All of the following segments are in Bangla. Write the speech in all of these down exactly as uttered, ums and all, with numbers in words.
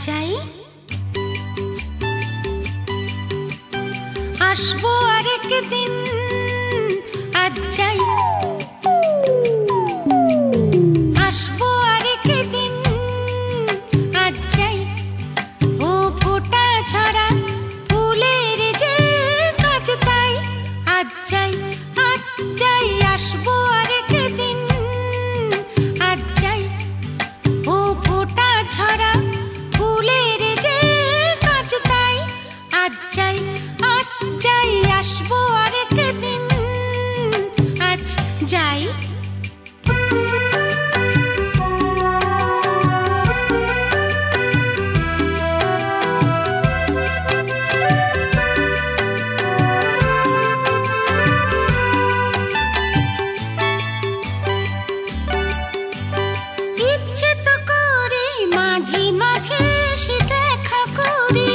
যাই, আসবো আরেক দিন, আজ যাই, আসবো আরেক দিন, আজ যাই। ও ফোঁটা ছড়া ফুলের যে কাজ তাই, আজ যাই, আজ যাই, আসবো আরেক দিন, আজ যাই। ও ফোঁটা ছড়া ফুলের যে কাজ তাই, আজ যাই, আজ যাই, আসবো আরেক দিন, আজ যাই। ইচ্ছে তো করে মাঝে মাঝে সে দেখা করি,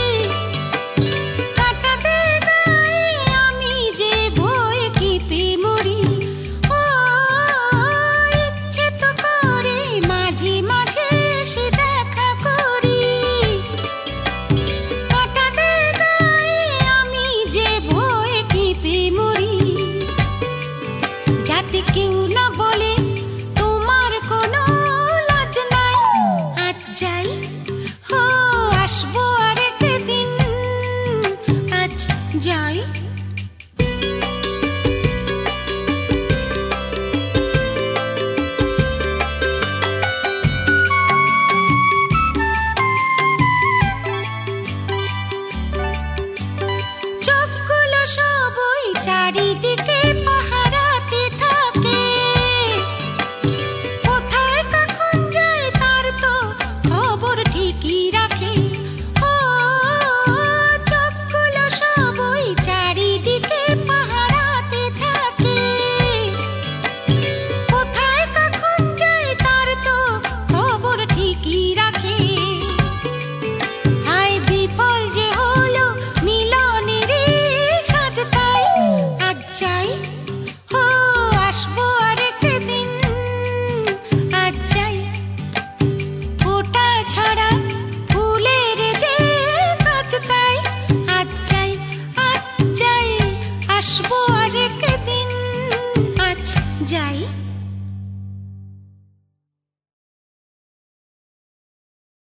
কাটাতে গায়ে আমি যে ভয়ে কেঁপে মরি। ও ইচ্ছে তো করে মাঝে মাঝে সে দেখা করি, কাটাতে গায়ে আমি যে ভয়ে কেঁপে মরি। যাতে কেউ না